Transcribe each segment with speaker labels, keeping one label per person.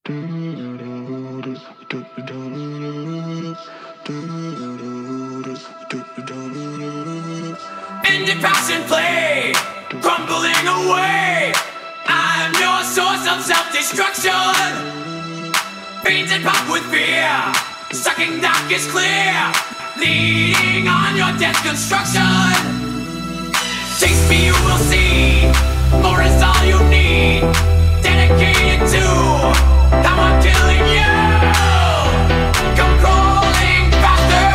Speaker 1: Ended passion play, crumbling away. I'm your source of self-destruction. Painted pop with fear, sucking darkest clear, leading on your death construction. Taste me, you will see. More is all you need. Dedicated to how I'm killing you. Come crawling faster.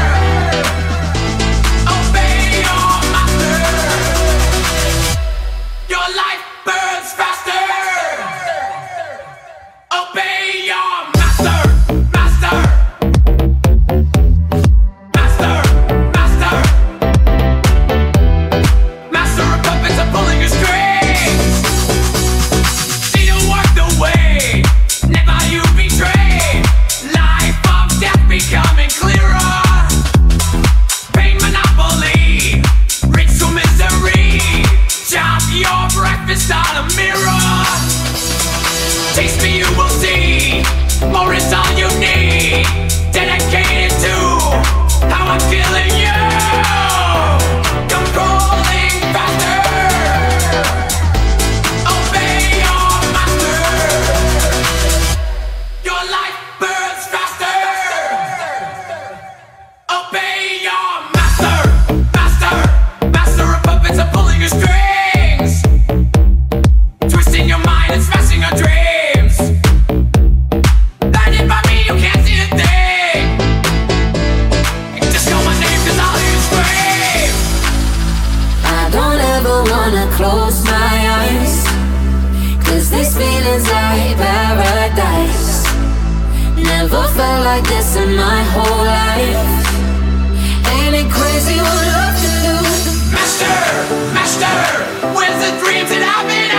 Speaker 1: Obey your master. Your life burns faster. Obey your master. Master. Master. Master. Master of puppets are pulling your strings. See you walk the way. Never you betray. Life of death becoming clearer. Pain monopoly. Rich to misery. Chop your breakfast on a mirror. Taste me, you will see. More is all you need. Dedicated to how I'm killing you. Come crawling faster. Obey your master. Your life burns faster. Obey your master. Master. Master of puppets are pulling your strings. Twisting your mind and smashing your dreams. Blinded by me, you can't see a thing. Just call my name 'cause I'll hear you scream.
Speaker 2: I don't ever wanna close my eyes, 'cause these feelings like paradise. Never felt like this in my whole life. Ain't it crazy what love can do?
Speaker 1: Master, master, where's the dreams that I've been